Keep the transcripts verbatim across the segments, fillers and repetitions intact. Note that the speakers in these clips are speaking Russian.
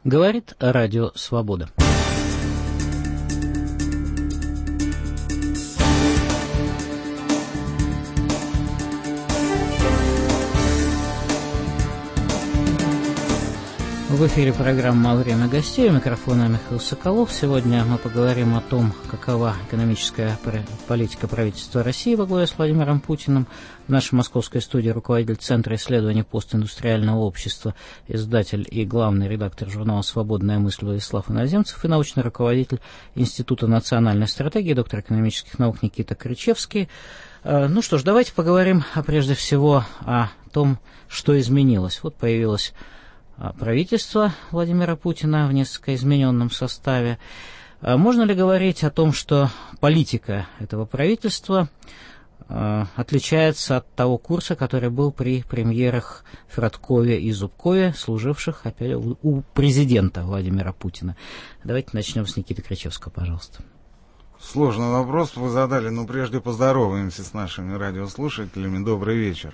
Говорит Радио Свобода. В эфире программа «Время гостей». У микрофона Михаил Соколов. Сегодня мы поговорим о том, какова экономическая политика правительства России во главе с Владимиром Путиным. В нашей московской студии руководитель Центра исследований постиндустриального общества, издатель и главный редактор журнала «Свободная мысль» Владислав Иноземцев и научный руководитель Института национальной стратегии, доктор экономических наук Никита Кричевский. Ну что ж, давайте поговорим прежде всего о том, что изменилось. Вот появилась правительство Владимира Путина в несколько измененном составе. Можно ли говорить о том, что политика этого правительства отличается от того курса, который был при премьерах Фродкове и Зубкове, служивших опять у президента Владимира Путина? Давайте начнем с Никиты Кричевского, пожалуйста. Сложный вопрос вы задали, но прежде поздороваемся с нашими радиослушателями. Добрый вечер.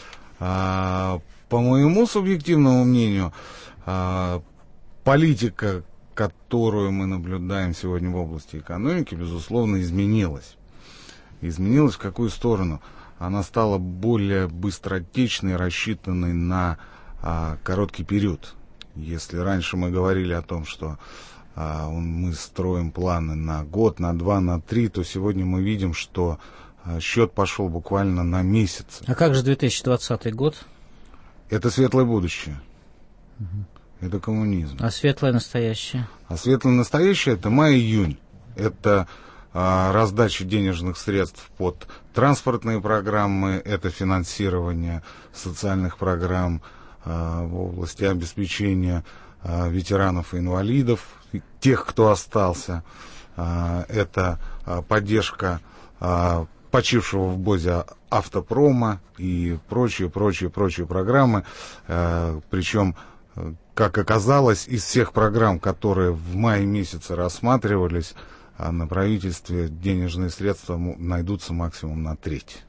По моему субъективному мнению, политика, которую мы наблюдаем сегодня в области экономики, безусловно, изменилась. Изменилась в какую сторону? Она стала более быстротечной, рассчитанной на короткий период. Если раньше мы говорили о том, что мы строим планы на год, на два, на три, то сегодня мы видим, что счет пошел буквально на месяц. А как же две тысячи двадцатый год? Это светлое будущее. Угу. Это коммунизм. А светлое настоящее? А светлое настоящее — это май-июнь. Это а, раздача денежных средств под транспортные программы, это финансирование социальных программ а, в области обеспечения а, ветеранов и инвалидов, тех, кто остался. А, это а, поддержка а, почившего в БОЗе автопрома и прочие, прочие, прочие программы. Э, причем, как оказалось, из всех программ, которые в мае месяце рассматривались, э, на правительстве денежные средства найдутся максимум на треть.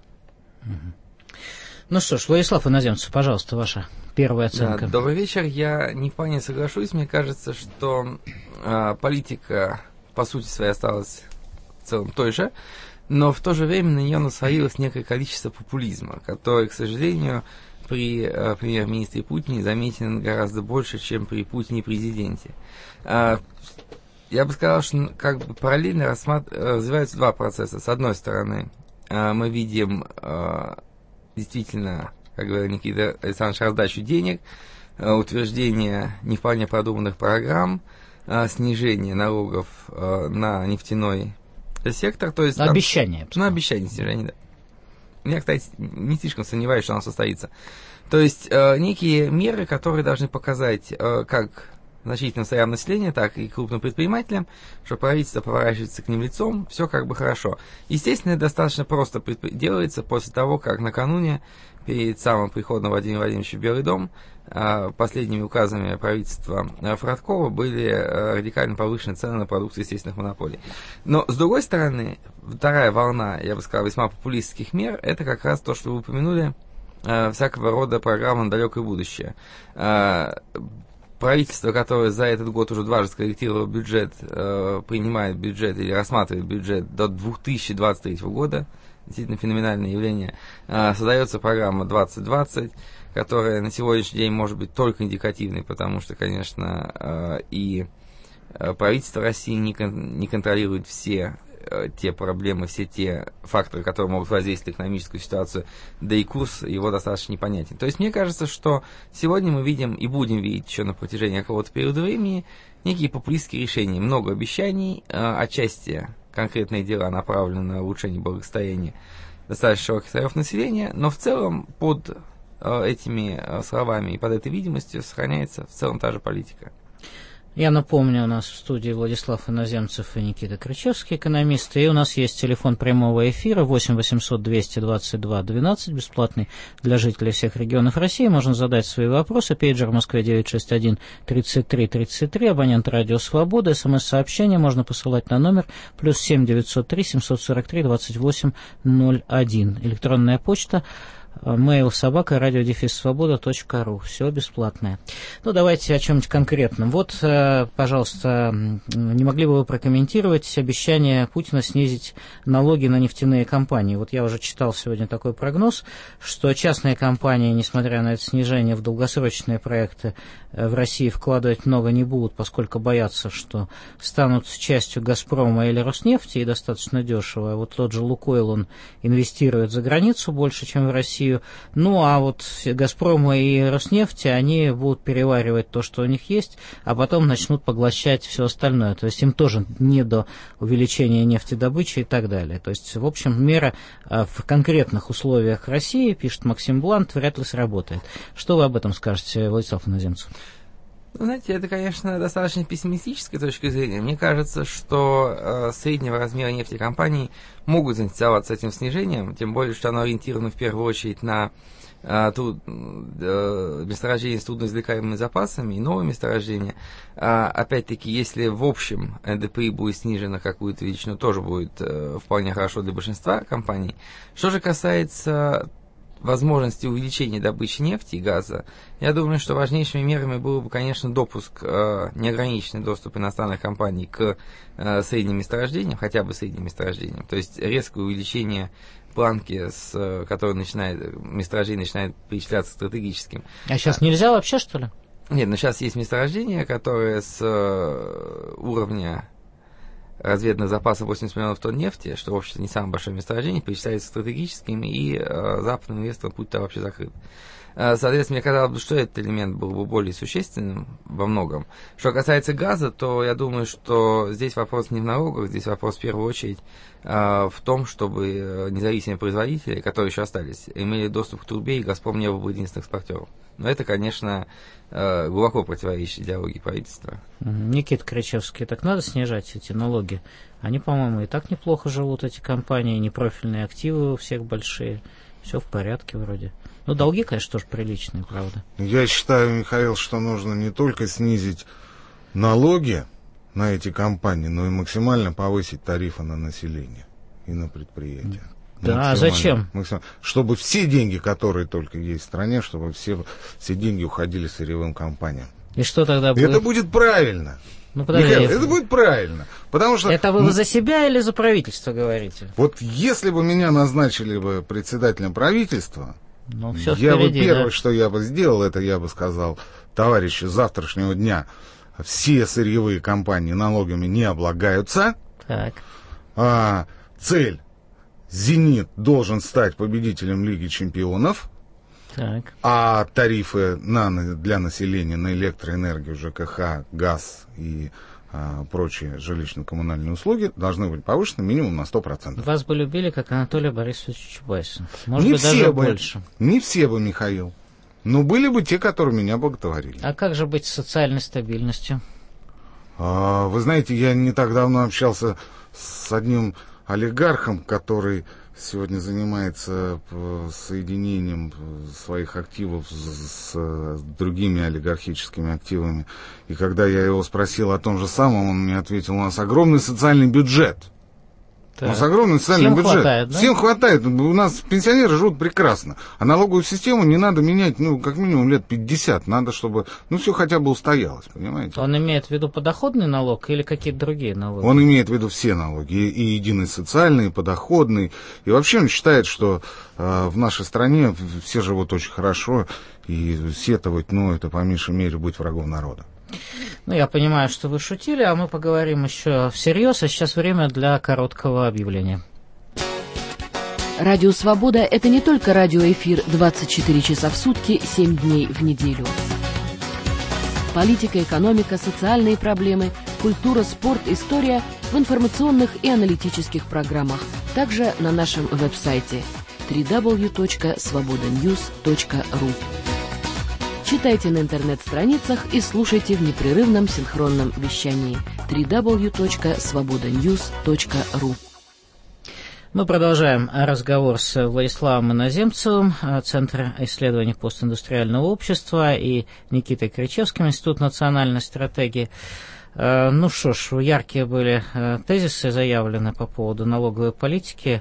Ну что ж, Владислав Иноземцев, пожалуйста, ваша первая оценка. Да, добрый вечер. Я не вполне соглашусь. Мне кажется, что э, политика, по сути своей, осталась в целом той же. Но в то же время на нее насвоилось некое количество популизма, который, к сожалению, при э, премьер-министре Путине заметен гораздо больше, чем при Путине и президенте. Э, я бы сказал, что как бы параллельно рассмат... развиваются два процесса. С одной стороны, э, мы видим э, действительно, как говорил Никита Александрович, раздачу денег, э, утверждение не вполне продуманных программ, э, снижение налогов э, на нефтяной сектор, то есть... Обещание. Ну, обещание снижение, да. Я, кстати, не слишком сомневаюсь, что оно состоится. То есть, э, некие меры, которые должны показать, э, как значительным слоям населения, так и крупным предпринимателям, что правительство поворачивается к ним лицом, все как бы хорошо. Естественно, это достаточно просто предп... делается после того, как накануне, перед самым приходом Владимира Владимировича в Белый дом, последними указами правительства Фродкова были радикально повышены цены на продукты естественных монополий. Но, с другой стороны, вторая волна, я бы сказал, весьма популистских мер, это как раз то, что вы упомянули, всякого рода программы на далекое будущее. Правительство, которое за этот год уже дважды скорректировало бюджет, принимает бюджет или рассматривает бюджет до две тысячи двадцать третьего года, действительно феноменальное явление, создается программа двадцать двадцать, которая на сегодняшний день может быть только индикативной, потому что, конечно, и правительство России не, кон- не контролирует все те проблемы, все те факторы, которые могут воздействовать на экономическую ситуацию, да и курс его достаточно непонятен. То есть мне кажется, что сегодня мы видим и будем видеть еще на протяжении какого-то периода времени некие популистские решения, много обещаний, отчасти конкретные дела направлены на улучшение благосостояния достаточно широких слоев населения, но в целом под этими словами и под этой видимостью сохраняется в целом та же политика. Я напомню, у нас в студии Владислав Иноземцев и Никита Кричевский, экономисты, и у нас есть телефон прямого эфира восемь восемьсот двести двадцать два двенадцать, бесплатный для жителей всех регионов России. Можно задать свои вопросы. Пейджер в Москве девять шесть один тридцать три тридцать три, абонент Радио Свобода. СМС-сообщение можно посылать на номер плюс семь девятьсот три семьсот сорок три двадцать восемь ноль один. Электронная почта Mail собака радио дефис свобода точка ру. Все бесплатное. Ну, давайте о чем-нибудь конкретном. Вот, пожалуйста, не могли бы вы прокомментировать обещание Путина снизить налоги на нефтяные компании? Вот я уже читал сегодня такой прогноз, что частные компании, несмотря на это снижение, в долгосрочные проекты в России вкладывать много не будут, поскольку боятся, что станут частью «Газпрома» или «Роснефти» и достаточно дешево. Вот тот же «Лукойл», он инвестирует за границу больше, чем в Россию. Ну, а вот «Газпром» и «Роснефть», они будут переваривать то, что у них есть, а потом начнут поглощать все остальное. То есть им тоже не до увеличения нефтедобычи и так далее. То есть, в общем, мера в конкретных условиях России, пишет Максим Блант, вряд ли сработает. Что вы об этом скажете, Владислав Иноземцев? Ну, знаете, это, конечно, достаточно пессимистическая точка зрения. Мне кажется, что э, среднего размера нефтекомпаний могут заинтересоваться этим снижением, тем более, что оно ориентировано в первую очередь на э, труд, э, месторождения с трудноизвлекаемыми запасами и новые месторождения. А, опять-таки, если в общем эн дэ пэ и будет снижено какую-то величину, тоже будет э, вполне хорошо для большинства компаний. Что же касается возможности увеличения добычи нефти и газа, я думаю, что важнейшими мерами было бы, конечно, допуск, э, неограниченный доступ иностранных компаний к э, средним месторождениям, хотя бы средним месторождениям, то есть резкое увеличение планки, с которой начинает, месторождение начинает перечисляться стратегическим. А сейчас а, нельзя вообще, что ли? Нет, но сейчас есть месторождения, которые с э, уровня разведанных запасов восемьдесят миллионов тонн нефти, что, в общем-то, не самое большое месторождение, перечисляется стратегическим, и э, западным инвесторам путь-то вообще закрыт. Э, соответственно, мне казалось бы, что этот элемент был бы более существенным во многом. Что касается газа, то я думаю, что здесь вопрос не в налогах, здесь вопрос в первую очередь э, в том, чтобы независимые производители, которые еще остались, имели доступ к трубе, и «Газпром» не был бы единственным экспортером. Но это, конечно, глубоко противоречит идеологии правительства. Никита Кричевский, так надо снижать эти налоги? Они, по-моему, и так неплохо живут, эти компании, непрофильные активы у всех большие, все в порядке вроде. Ну, долги, конечно, тоже приличные, правда. Я считаю, Михаил, что нужно не только снизить налоги на эти компании, но и максимально повысить тарифы на население и на предприятия. Да, а зачем? Максимально. Чтобы все деньги, которые только есть в стране, чтобы все, все деньги уходили сырьевым компаниям. И что тогда будет? Это будет правильно. Ну, подожди, Михаил, это будет правильно. Потому что... Это вы за себя или за правительство говорите? Вот если бы меня назначили бы председателем правительства, ну, все я впереди, бы первое, да? что я бы сделал, это я бы сказал: товарищи, с завтрашнего дня все сырьевые компании налогами не облагаются. Так. А, цель: «Зенит» должен стать победителем Лиги чемпионов, так. А тарифы на, для населения на электроэнергию, жэ ка ха, газ и а, прочие жилищно-коммунальные услуги должны быть повышены минимум на сто процентов. Вас бы любили, как Анатолия Борисовича Чубайса. Может не быть, все даже бы, больше. Не все бы, Михаил. Но были бы те, которые меня боготворили. А как же быть с социальной стабильностью? А, вы знаете, я не так давно общался с одним олигархом, который сегодня занимается соединением своих активов с, с другими олигархическими активами. И когда я его спросил о том же самом, он мне ответил: у нас огромный социальный бюджет. Так. У нас огромный социальный Всем бюджет. Хватает, да? Всем хватает. У нас пенсионеры живут прекрасно. А налоговую систему не надо менять, ну, как минимум лет пятьдесят. Надо, чтобы, ну, все хотя бы устоялось, понимаете? Он имеет в виду подоходный налог или какие-то другие налоги? Он имеет в виду все налоги. И, и единый социальный, и подоходный. И вообще он считает, что э, в нашей стране все живут очень хорошо. И сетовать, ну, это по меньшей мере быть врагом народа. Ну, я понимаю, что вы шутили, а мы поговорим еще всерьез, а сейчас время для короткого объявления. Радио «Свобода» — это не только радиоэфир двадцать четыре часа в сутки, семь дней в неделю. Политика, экономика, социальные проблемы, культура, спорт, история в информационных и аналитических программах. Также на нашем веб-сайте дабл ю дабл ю дабл ю точка свобода ньюс точка ру. Читайте на интернет-страницах и слушайте в непрерывном синхронном вещании дабл ю дабл ю дабл ю точка свобода ньюс точка ру. Мы продолжаем разговор с Владиславом Иноземцевым, Центр исследований постиндустриального общества, и Никитой Кричевским, Институт национальной стратегии. Ну что ж, яркие были тезисы заявлены по поводу налоговой политики.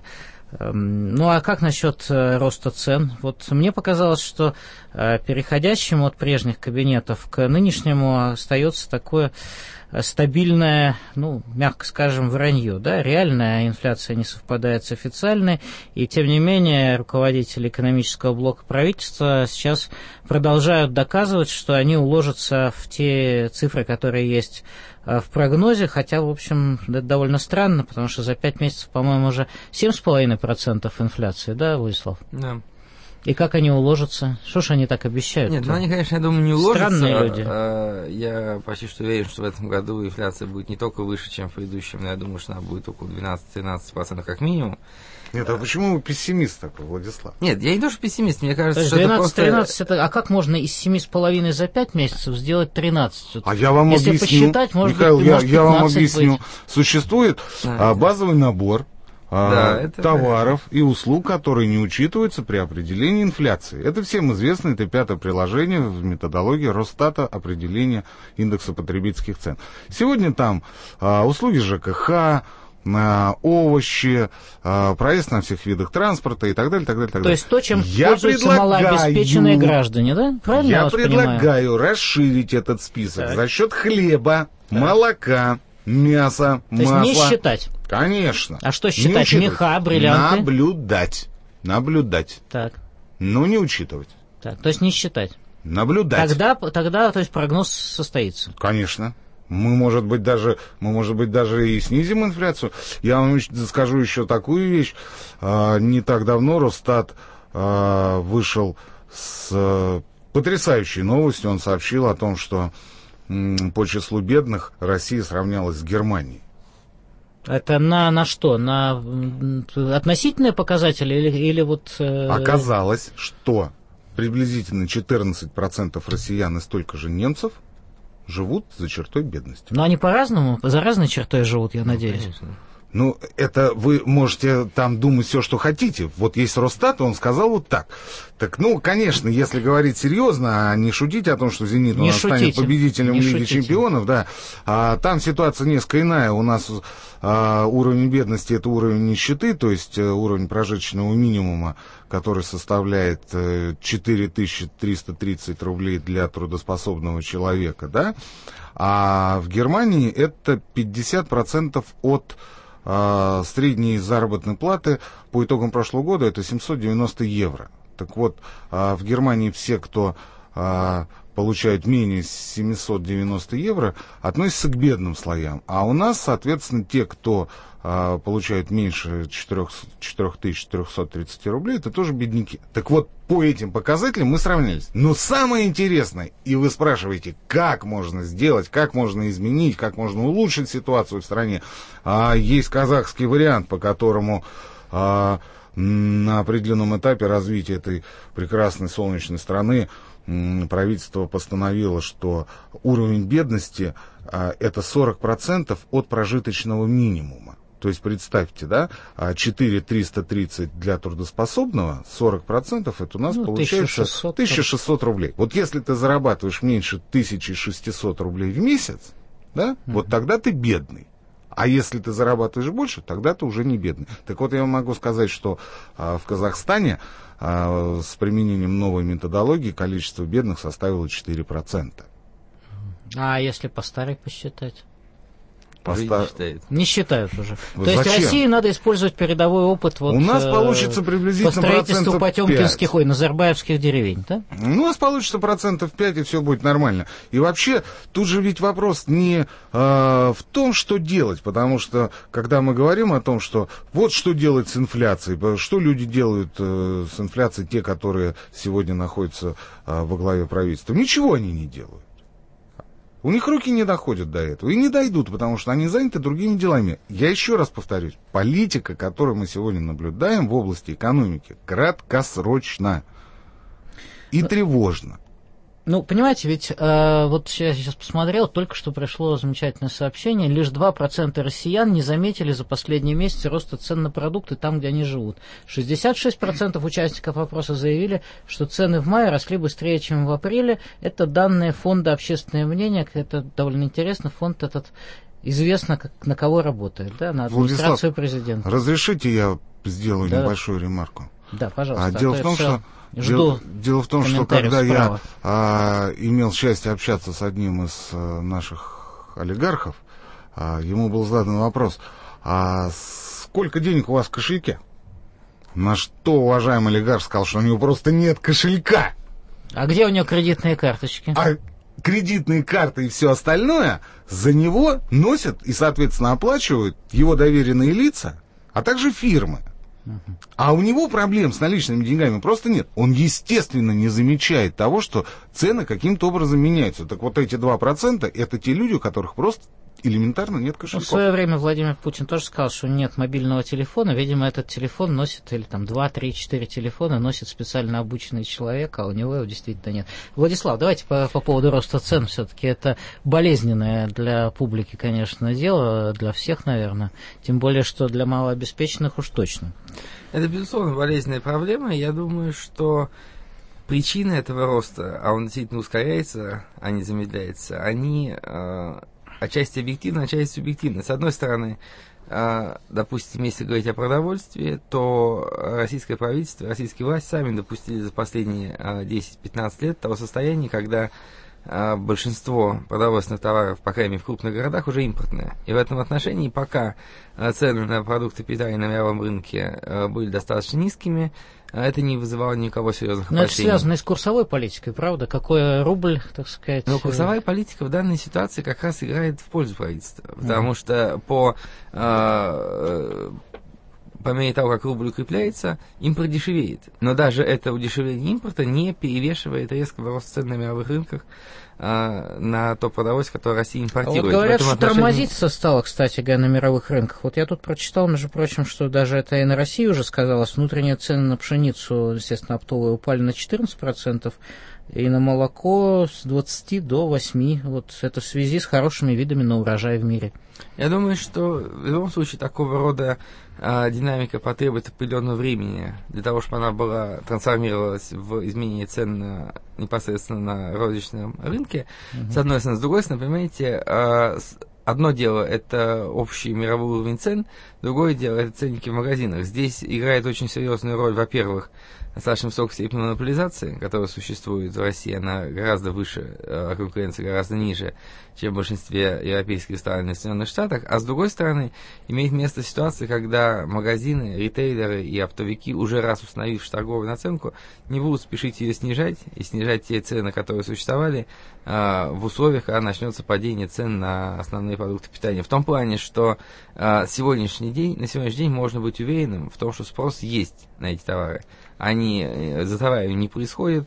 Ну, а как насчет роста цен? Вот мне показалось, что переходящему от прежних кабинетов к нынешнему остается такое стабильное, ну, мягко скажем, вранье, да, реальная инфляция не совпадает с официальной, и тем не менее руководители экономического блока правительства сейчас продолжают доказывать, что они уложатся в те цифры, которые есть в прогнозе, хотя, в общем, это довольно странно, потому что за пять месяцев, по-моему, уже семь целых пять десятых процента инфляции, да, Владислав? Да. И как они уложатся? Что ж они так обещают? Нет, ну они, конечно, я думаю, не уложатся. Странные люди. А, я почти что уверен, что в этом году инфляция будет не только выше, чем в предыдущем, но я думаю, что она будет около двенадцать-тринадцать процентов как минимум. Нет, а почему вы пессимист такой, Владислав? Нет, я не то, что пессимист, мне кажется, что двенадцать-тринадцать это просто... это... А как можно из семь целых пять десятых за пять месяцев сделать тринадцать? А я вам Если объясню, посчитать, может Михаил, быть, я, может я вам объясню. быть. Существует а, а, базовый набор Да, а, это товаров и услуг, которые не учитываются при определении инфляции. Это всем известно, это пятое приложение в методологии Росстата определения индекса потребительских цен. Сегодня там а, услуги ЖКХ, а, овощи, а, проезд на всех видах транспорта и так далее, так далее, так далее. То есть то, чем я пользуются предлагаю, малообеспеченные граждане, да? Правильно я, я вас предлагаю понимаю? расширить этот список Так. за счет хлеба, молока, мяса, То есть масла. не считать. Конечно. А что Не считать? учитывать. Меха, бриллианты? Наблюдать. Наблюдать. Так, Но не учитывать. так. То есть не считать. Наблюдать. Тогда, тогда, то есть прогноз состоится. Конечно. Мы, может быть, даже, мы, может быть, даже и снизим инфляцию. Я вам скажу еще такую вещь. А, не так давно Росстат а, вышел с а, потрясающей новостью. Он сообщил о том, что м, по числу бедных Россия сравнялась с Германией. Это на, на что? На м, относительные показатели или, или вот... э, Оказалось, что приблизительно четырнадцать процентов россиян и столько же немцев живут за чертой бедности. Но они по-разному, за разной чертой живут, я надеюсь. Ну, это вы можете там думать все, что хотите. Вот есть Росстат, он сказал вот так. Так, ну, конечно, если говорить серьезно, а не шутить о том, что «Зенит» у Не нас станет шутите, победителем не Лиги шутите. Чемпионов, да, а там ситуация несколько иная. У нас а, уровень бедности — это уровень нищеты, то есть а, уровень прожиточного минимума, который составляет а, четыре тысячи триста тридцать рублей для трудоспособного человека, да, а в Германии это пятьдесят процентов от а, средней заработной платы по итогам прошлого года, это семьсот девяносто евро. Так вот, а, в Германии все, кто а, получают менее семьсот девяносто евро, относятся к бедным слоям. А у нас, соответственно, те, кто а, получают меньше четыре тысячи четыреста тридцать рублей, это тоже бедняки. Так вот, по этим показателям мы сравнялись. Но самое интересное, и вы спрашиваете, как можно сделать, как можно изменить, как можно улучшить ситуацию в стране, а, есть казахский вариант, по которому а, на определенном этапе развития этой прекрасной солнечной страны правительство постановило, что уровень бедности а, это сорок процентов от прожиточного минимума. То есть, представьте, да, четыре тысячи триста тридцать для трудоспособного, сорок процентов это у нас ну, получается тысяча шестьсот рублей. Вот если ты зарабатываешь меньше тысячи шестисот рублей в месяц, да, mm-hmm. вот тогда ты бедный. А если ты зарабатываешь больше, тогда ты уже не бедный. Так вот, я могу сказать, что а, в Казахстане а, с применением новой методологии количество бедных составило четыре процента. А если по старой посчитать? Поста... Не считают уже. Вот То зачем? есть России надо использовать передовой опыт вот, у нас э, получится приблизительно по строительству потемкинских, пять. ой, назарбаевских деревень, да? У нас получится процентов пять, и все будет нормально. И вообще, тут же ведь вопрос не э, в том, что делать, потому что, когда мы говорим о том, что вот что делать с инфляцией, что люди делают э, с инфляцией, те, которые сегодня находятся э, во главе правительства, ничего они не делают. У них руки не доходят до этого. И не дойдут, потому что они заняты другими делами. Я еще раз повторюсь. Политика, которую мы сегодня наблюдаем в области экономики, краткосрочна и тревожна. Ну, понимаете, ведь э, вот я сейчас посмотрел, только что пришло замечательное сообщение, лишь два процента россиян не заметили за последние месяцы роста цен на продукты там, где они живут. шестьдесят шесть процентов участников опроса заявили, что цены в мае росли быстрее, чем в апреле. Это данные фонда «Общественное мнение», это довольно интересно, фонд этот известно, как, на кого работает, да, на администрацию Владислав, президента. Разрешите, я сделаю да. небольшую ремарку? Да, пожалуйста. А дело, а в том, что, дело, дело в том, что когда справа. я а, имел счастье общаться с одним из а, наших олигархов, а, ему был задан вопрос, а сколько денег у вас в кошельке? На что уважаемый олигарх сказал, что у него просто нет кошелька. А где у него кредитные карточки? А кредитные карты и все остальное за него носят и, соответственно, оплачивают его доверенные лица, а также фирмы. Uh-huh. А у него проблем с наличными деньгами просто нет. Он, естественно, не замечает того, что цены каким-то образом меняются. Так вот эти два процента это те люди, у которых просто элементарно нет кошельков. Ну, в свое время Владимир Путин тоже сказал, что нет мобильного телефона. Видимо, этот телефон носит, или там два, три, четыре телефона носит специально обученный человек, а у него его действительно нет. Владислав, давайте по, по поводу роста цен. Все-таки это болезненное для публики, конечно, дело, для всех, наверное. Тем более, что для малообеспеченных уж точно. Это, безусловно, болезненная проблема. Я думаю, что причины этого роста, а он действительно ускоряется, а не замедляется, они... отчасти объективно, отчасти субъективно. С одной стороны, допустим, если говорить о продовольствии, то российское правительство, российские власти сами допустили за последние десять-пятнадцать лет того состояния, когда большинство продовольственных товаров, по крайней мере в крупных городах, уже импортные. И в этом отношении, пока цены на продукты питания на мировом рынке были достаточно низкими, это не вызывало никого серьезных опасений. Но это связано и с курсовой политикой, правда? Какой рубль, так сказать... Но курсовая политика в данной ситуации как раз играет в пользу правительства. Потому mm. что по, э, по мере того, как рубль укрепляется, импорт дешевеет. Но даже это удешевление импорта не перевешивает резкого роста цен на мировых рынках э, на то продовольствие, которое Россия импортирует. А вот говорят, что отношении... тормозиться стало, кстати говоря, на мировых рынках. Вот я тут прочитал, между прочим, что даже это и на России уже сказалось. Внутренние цены на пшеницу, естественно, оптовые, упали на четырнадцать процентов, и на молоко с двадцати до восьми процентов. Вот это в связи с хорошими видами на урожай в мире. Я думаю, что в любом случае такого рода а, динамика потребует определенного времени для того, чтобы она была трансформировалась в изменение цен на, непосредственно на розничном рынке. Uh-huh. С одной стороны. С другой стороны, понимаете, а, с, одно дело это общий мировой уровень цен, другое дело это ценники в магазинах. Здесь играет очень серьезную роль, во-первых, достаточно высокая степень монополизации, которая существует в России, она гораздо выше, а конкуренция гораздо ниже, чем в большинстве европейских стран и Соединенных Штатах, а с другой стороны, имеет место ситуация, когда магазины, ритейлеры и оптовики, уже раз установивши торговую наценку, не будут спешить ее снижать и снижать те цены, которые существовали а, в условиях, когда начнется падение цен на основные продукты питания. В том плане, что а, сегодняшний день, на сегодняшний день можно быть уверенным в том, что спрос есть на эти товары. Они за товарами не происходят,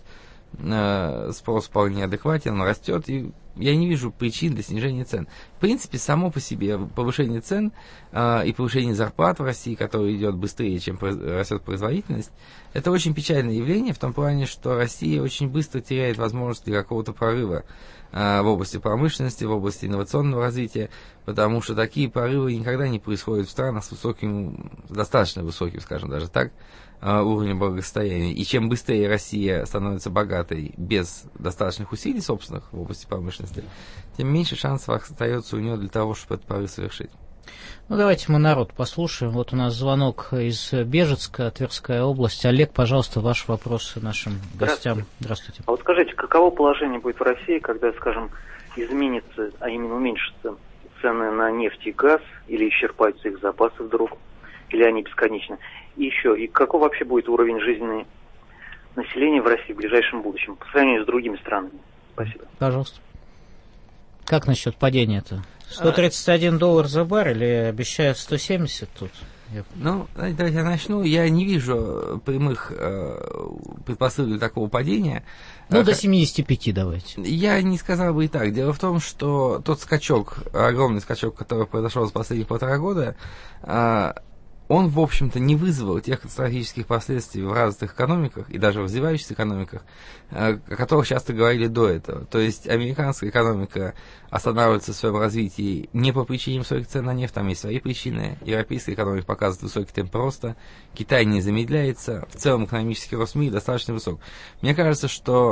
спрос вполне адекватен, он растет, и я не вижу причин для снижения цен. В принципе, само по себе повышение цен и повышение зарплат в России, которое идет быстрее, чем растет производительность, это очень печальное явление в том плане, что Россия очень быстро теряет возможность для какого-то прорыва в области промышленности, в области инновационного развития, потому что такие прорывы никогда не происходят в странах с высоким, достаточно высоким, скажем даже так, уровнем благосостояния. И чем быстрее Россия становится богатой без достаточных усилий собственных в области промышленности, тем меньше шансов остается у нее для того, чтобы этот прорыв совершить. Ну, давайте мы народ послушаем. Вот у нас звонок из Бежецка, Тверская область. Олег, пожалуйста, ваши вопросы нашим гостям. Здравствуйте. Здравствуйте. А вот скажите, каково положение будет в России, когда, скажем, изменится, а именно уменьшатся цены на нефть и газ, или исчерпаются их запасы вдруг, или они бесконечны? И еще, и каков вообще будет уровень жизни населения в России в ближайшем будущем по сравнению с другими странами? Спасибо. Пожалуйста. Как насчет падения-то? сто тридцать один доллар за баррель или обещают сто семьдесят тут? Ну, давайте я начну. Я не вижу прямых э, предпосылок для такого падения. Ну, а, до семидесяти пяти давайте. Я не сказал бы и так. Дело в том, что тот скачок, огромный скачок, который произошел за последние полтора года, э, он, в общем-то, не вызвал тех катастрофических последствий в развитых экономиках и даже в развивающихся экономиках, о которых часто говорили до этого. То есть американская экономика останавливается в своем развитии не по причине высоких цен на нефть, там есть свои причины. Европейская экономика показывает высокий темп роста, Китай не замедляется, в целом экономический рост в мире достаточно высок. Мне кажется, что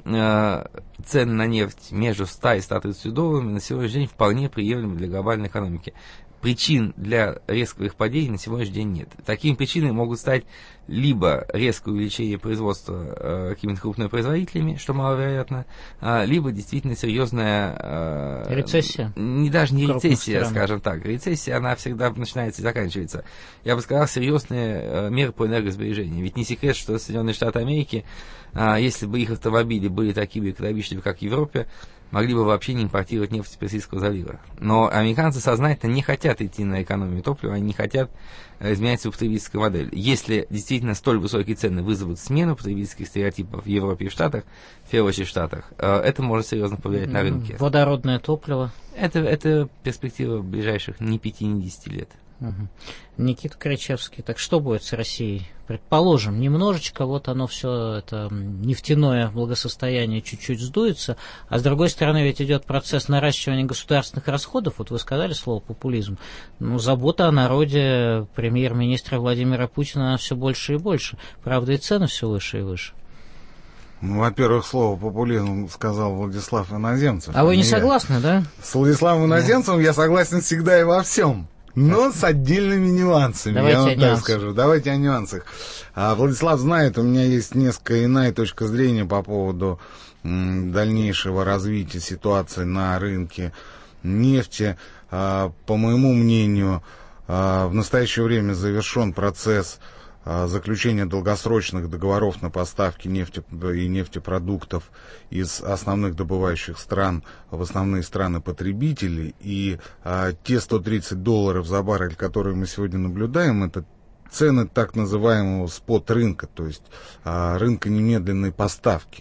э, цены на нефть между ста и ста тридцатью долларами на сегодняшний день вполне приемлемы для глобальной экономики. Причин для резкого их падения на сегодняшний день нет. Такими причинами могут стать либо резкое увеличение производства э, какими-то крупными производителями, что маловероятно, э, либо действительно серьезная... Э, рецессия? Не, даже не рецессия, стран. скажем так. Рецессия, она всегда начинается и заканчивается. Я бы сказал, серьезные э, меры по энергосбережению. Ведь не секрет, что Соединенные Штаты Америки, э, если бы их автомобили были такими экономичными, как в Европе, могли бы вообще не импортировать нефть из Персидского залива. Но американцы сознательно не хотят идти на экономию топлива, они не хотят изменять свою потребительскую модель. Если действительно столь высокие цены вызовут смену потребительских стереотипов в Европе и в Штатах, в первую очередь в Штатах, это может серьезно повлиять на рынке. Водородное топливо? Это, это перспектива ближайших ни пяти, ни десяти лет. Угу. Никита Кричевский, так что будет с Россией? Предположим, немножечко вот оно все, это нефтяное благосостояние чуть-чуть сдуется, а с другой стороны ведь идет процесс наращивания государственных расходов, вот вы сказали слово популизм, ну, забота о народе премьер-министра Владимира Путина, она все больше и больше, правда и цены все выше и выше. Ну, во-первых, слово популизм сказал Владислав Иноземцев. А вы не согласны, да? С Владиславом Иноземцевым я согласен всегда и во всем. Но с отдельными нюансами, Давайте я вам о так нюансах. скажу. Давайте о нюансах. А, Владислав знает, у меня есть несколько иная точка зрения по поводу м, дальнейшего развития ситуации на рынке нефти. А, по моему мнению, а, в настоящее время завершен процесс а, заключения долгосрочных договоров на поставки нефти и нефтепродуктов из основных добывающих стран в основные страны-потребители. И а, те сто тридцать долларов за баррель, которые мы сегодня наблюдаем, это цены так называемого спот-рынка, то есть а, рынка немедленной поставки.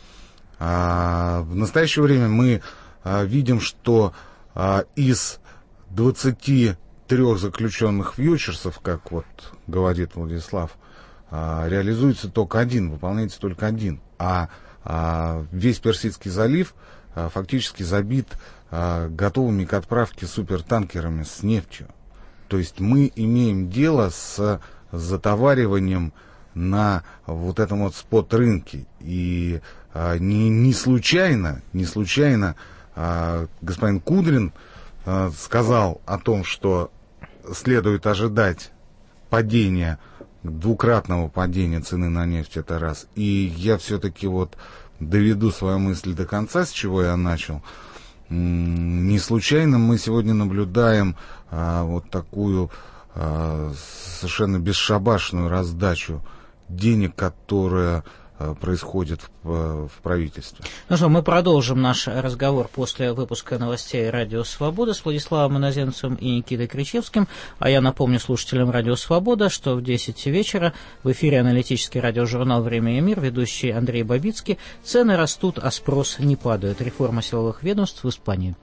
А, в настоящее время мы а, видим, что а, из двадцати трех заключенных фьючерсов, как вот говорит Владислав, а, реализуется только один, выполняется только один, а, а весь Персидский залив а, фактически забит а, готовыми к отправке супертанкерами с нефтью. То есть мы имеем дело с затовариванием на вот этом вот спот-рынке. И а, не, не случайно, не случайно а, господин Кудрин а, сказал о том, что следует ожидать падения, двукратного падения цены на нефть, это раз. И я все-таки вот доведу свою мысль до конца, с чего я начал. Не случайно мы сегодня наблюдаем а, вот такую а, совершенно бесшабашную раздачу денег, которая а, происходит в, в правительстве. Ну что, мы продолжим наш разговор после выпуска новостей «Радио Свобода» с Владиславом Иноземцевым и Никитой Кричевским. А я напомню слушателям «Радио Свобода», что в десять вечера в эфире аналитический радиожурнал «Время и мир», ведущий Андрей Бабицкий. Цены растут, а спрос не падает. Реформа силовых ведомств в Испании.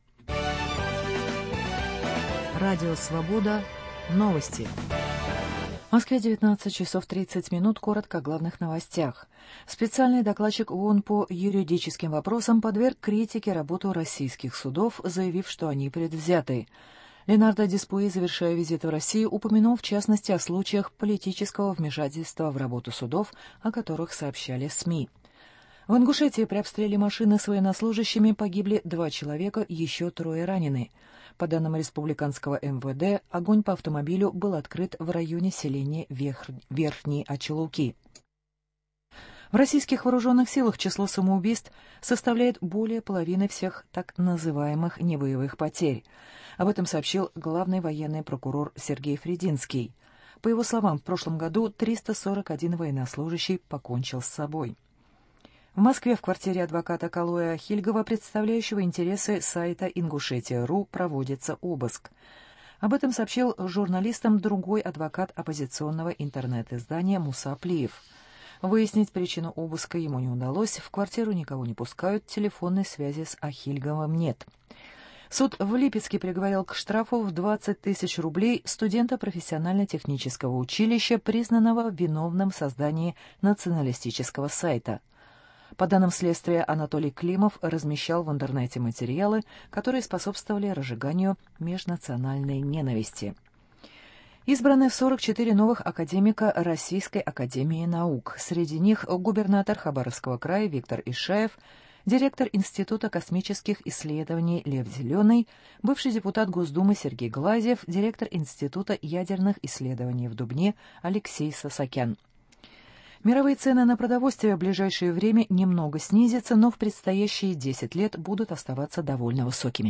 Радио Свобода. Новости. В Москве девятнадцать часов тридцать минут. Коротко о главных новостях. Специальный докладчик ООН по юридическим вопросам подверг критике работу российских судов, заявив, что они предвзяты. Ленардо Диспуи, завершая визит в Россию, упомянул в частности о случаях политического вмешательства в работу судов, о которых сообщали СМИ. В Ингушетии при обстреле машины с военнослужащими погибли два человека, еще трое ранены. По данным республиканского эм вэ дэ, огонь по автомобилю был открыт в районе селения Верх... Верхние Очелуки. В российских вооруженных силах число самоубийств составляет более половины всех так называемых небоевых потерь. Об этом сообщил главный военный прокурор Сергей Фрединский. По его словам, в прошлом году триста сорок один военнослужащий покончил с собой. В Москве в квартире адвоката Калоя Хильгова, представляющего интересы сайта Ингушетия точка ру, проводится обыск. Об этом сообщил журналистам другой адвокат оппозиционного интернет-издания Муса Плиев. Выяснить причину обыска ему не удалось, в квартиру никого не пускают, телефонной связи с Ахильговым нет. Суд в Липецке приговорил к штрафу в двадцать тысяч рублей студента профессионально-технического училища, признанного виновным в создании националистического сайта. По данным следствия, Анатолий Климов размещал в интернете материалы, которые способствовали разжиганию межнациональной ненависти. Избраны сорок четыре новых академика Российской академии наук. Среди них губернатор Хабаровского края Виктор Ишаев, директор Института космических исследований Лев Зеленый, бывший депутат Госдумы Сергей Глазьев, директор Института ядерных исследований в Дубне Алексей Сосакян. Мировые цены на продовольствие в ближайшее время немного снизятся, но в предстоящие десять лет будут оставаться довольно высокими.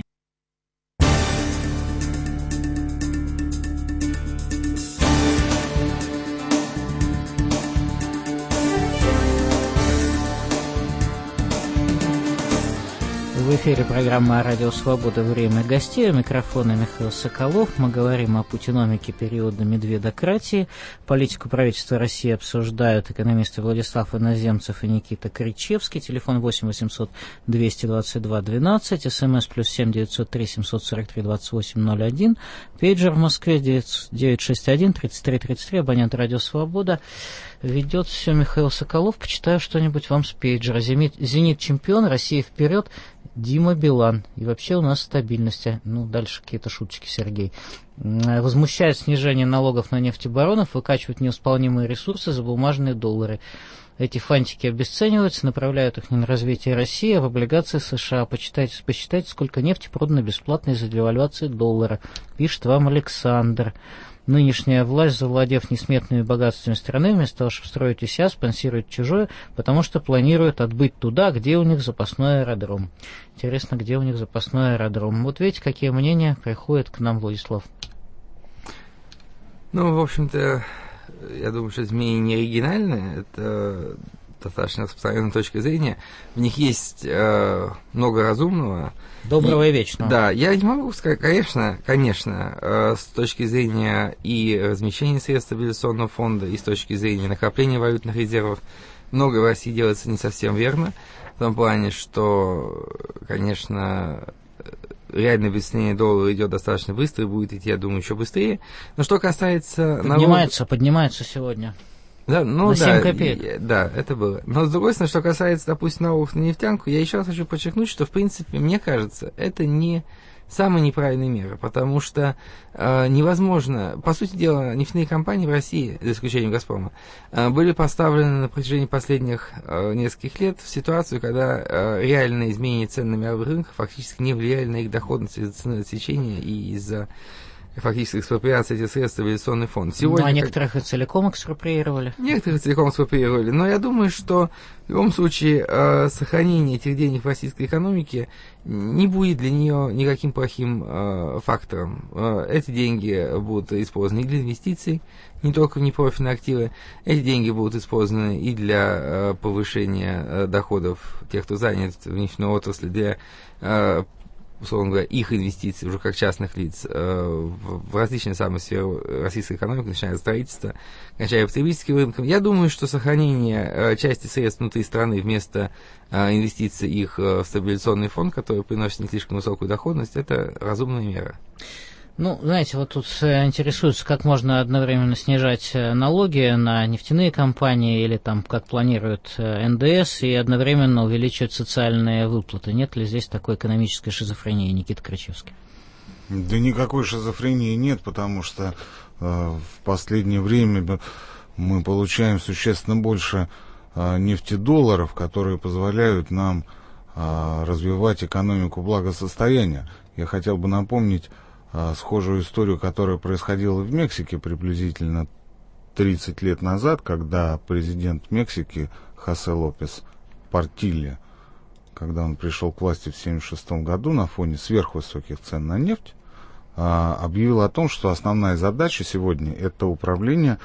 В эфире программа «Радио Свобода. Время гостей». У микрофона Михаил Соколов. Мы говорим о путиномике периода медведократии. Политику правительства России обсуждают экономисты Владислав Иноземцев и Никита Кричевский. Телефон восемь восемьсот двести двадцать два двенадцать. СМС плюс семь девятьсот три семьсот сорок три двадцать восемь ноль один. Пейджер в Москве девять шесть один тридцать три тридцать три. Абонент «Радио Свобода». Ведет все Михаил Соколов. Почитаю что-нибудь вам с пейджера. «Зенит, Зенит чемпион, Россия вперед, Дима Билан». И вообще у нас стабильность. Ну, дальше какие-то шуточки, Сергей. Возмущает снижение налогов на нефтебаронов, выкачивают невосполнимые ресурсы за бумажные доллары. Эти фантики обесцениваются, направляют их не на развитие России, а в облигации США. Почитайте, посчитайте, сколько нефти продано бесплатно из-за девальвации доллара. Пишет вам Александр. Нынешняя власть, завладев несметными богатствами страны, вместо того, чтобы строить у себя, спонсирует чужое, потому что планирует отбыть туда, где у них запасной аэродром. Интересно, где у них запасной аэродром. Вот видите, какие мнения приходят к нам, Владислав. Ну, в общем-то, я думаю, что изменения не оригинальные. Это достаточно распространенная точка зрения. В них есть э, много разумного. Доброго и, и вечного. Да, я не могу сказать, конечно, конечно, э, с точки зрения и размещения средств стабилизационного фонда, и с точки зрения накопления валютных резервов, многое в России делается не совсем верно. В том плане, что, конечно, реальное обесценение доллара идет достаточно быстро, и будет идти, я думаю, еще быстрее. Но что касается... Поднимается, налогов... поднимается сегодня. Да, ну на да, семь копеек. И, да, это было. Но, с другой стороны, что касается, допустим, налогов на нефтянку, я еще раз хочу подчеркнуть, что, в принципе, мне кажется, это не самая неправильная мера, потому что э, невозможно, по сути дела, нефтяные компании в России, за исключением «Газпрома», э, были поставлены на протяжении последних э, нескольких лет в ситуацию, когда э, реальное изменение цен на мировых рынках фактически не влияли на их доходность из-за цены отсечения и из-за фактически экспроприация этих средств стабилизационный фонд. Сегодня, ну, а некоторых как... и целиком экспроприировали. Некоторых целиком экспроприировали. Но я думаю, что в любом случае э, сохранение этих денег в российской экономике не будет для нее никаким плохим э, фактором. Э, эти деньги будут использованы и для инвестиций, не только в непрофильные активы. Эти деньги будут использованы и для э, повышения э, доходов тех, кто занят в нефтяной отрасли, для э, условно говоря, их инвестиций уже как частных лиц э, в, в различные самые сферы российской экономики, начиная от строительства, кончая потребительским рынком. Я думаю, что сохранение э, части средств внутри страны вместо э, инвестиций их э, в стабилизационный фонд, который приносит не слишком высокую доходность, это разумная мера. Ну, знаете, вот тут интересуются, как можно одновременно снижать налоги на нефтяные компании или там, как планируют эн дэ эс, и одновременно увеличивать социальные выплаты. Нет ли здесь такой экономической шизофрении, Никита Кричевский? Да никакой шизофрении нет, потому что э, в последнее время мы получаем существенно больше э, нефтедолларов, которые позволяют нам э, развивать экономику благосостояния. Я хотел бы напомнить схожую историю, которая происходила в Мексике приблизительно тридцать лет назад, когда президент Мексики Хосе Лопес Портилья, когда он пришел к власти в семьдесят шестом году на фоне сверхвысоких цен на нефть, объявил о том, что основная задача сегодня — это управление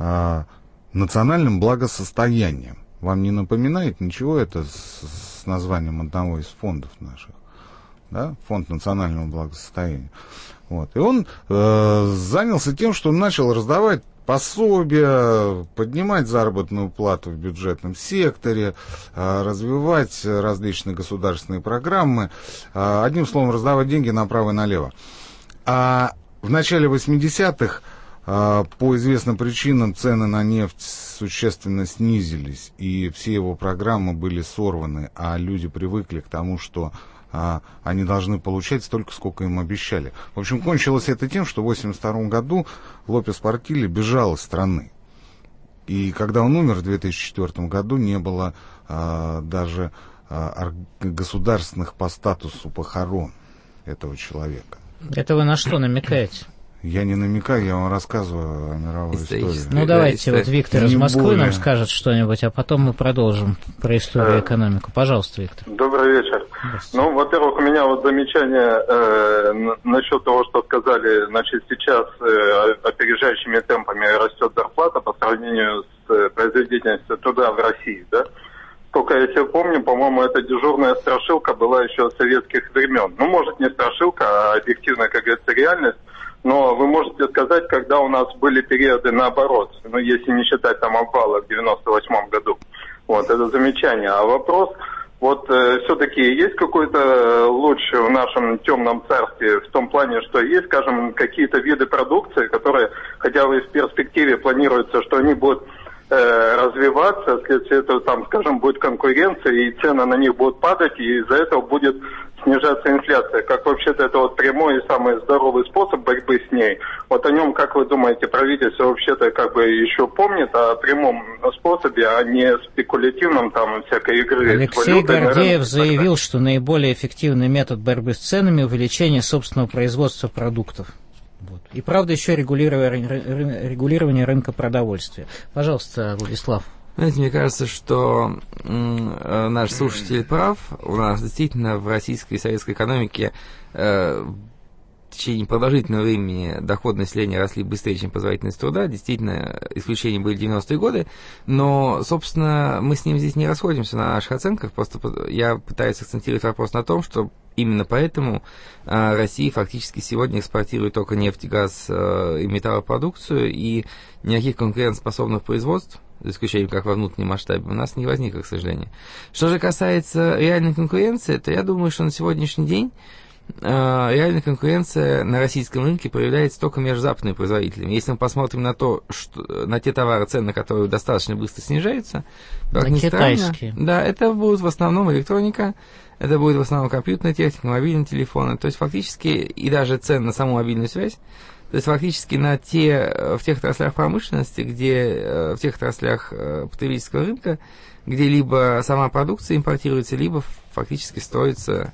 национальным благосостоянием. Вам не напоминает ничего это с, с названием одного из фондов наших? Да? Фонд национального благосостояния. Вот. И он э, занялся тем, что он начал раздавать пособия, поднимать заработную плату в бюджетном секторе, э, развивать различные государственные программы, э, одним словом, раздавать деньги направо и налево. А в начале восьмидесятых э, по известным причинам цены на нефть существенно снизились, и все его программы были сорваны, а люди привыкли к тому, что а, они должны получать столько, сколько им обещали. В общем, кончилось это тем, что в восемьдесят втором году Лопес Портилья бежал из страны. И когда он умер в две тысячи четвёртом году, не было а, даже а, государственных по статусу похорон этого человека. Это вы на что намекаете? Я не намекаю, я вам рассказываю о мировой истории. Ну, давайте, да, вот Виктор из Москвы более... нам скажет что-нибудь, а потом мы продолжим про историю и экономику. Пожалуйста, Виктор. Добрый вечер. Ну, во-первых, у меня вот замечание э, насчет того, что сказали, значит, сейчас э, опережающими темпами растет зарплата по сравнению с э, производительностью труда в России, да? Только я себе помню, по-моему, эта дежурная страшилка была еще с советских времен. Ну, может, не страшилка, а объективная, как говорится, реальность. Но вы можете сказать, когда у нас были периоды наоборот, ну, если не считать там обвала в девяносто восьмом году. Вот, это замечание. А вопрос, вот э, все-таки есть какой-то луч в нашем темном царстве в том плане, что есть, скажем, какие-то виды продукции, которые, хотя бы в перспективе планируется, что они будут э, развиваться, вследствие этого, там, скажем, будет конкуренция, и цены на них будут падать, и из-за этого будет снижаться инфляция, как вообще-то это вот прямой и самый здоровый способ борьбы с ней. Вот о нем, как вы думаете, правительство вообще-то как бы еще помнит о прямом способе, а не спекулятивном там всякой игры. Алексей Гордеев заявил, что наиболее эффективный метод борьбы с ценами – увеличение собственного производства продуктов. Вот. И правда еще регулирование, регулирование рынка продовольствия. Пожалуйста, Владислав. Знаете, мне кажется, что э, наш слушатель прав. У нас действительно в российской и советской экономике э, в течение продолжительного времени доходы населения росли быстрее, чем производительность труда. Действительно, исключения были девяностые годы. Но, собственно, мы с ним здесь не расходимся на наших оценках. Просто я пытаюсь акцентировать вопрос на том, что именно поэтому э, Россия фактически сегодня экспортирует только нефть, газ э, и металлопродукцию, и никаких конкурентоспособных производств, за исключением как во внутреннем масштабе, у нас не возникло, к сожалению. Что же касается реальной конкуренции, то я думаю, что на сегодняшний день э, реальная конкуренция на российском рынке проявляется только между западными производителями. Если мы посмотрим на то, что, на те товары, цены, которые достаточно быстро снижаются, как ни странно, да, это будут в основном электроника, это будет в основном компьютерная техника, мобильные телефоны, то есть фактически и даже цены на саму мобильную связь. То есть фактически на те, в тех отраслях промышленности, где в тех отраслях потребительского рынка, где либо сама продукция импортируется, либо фактически строится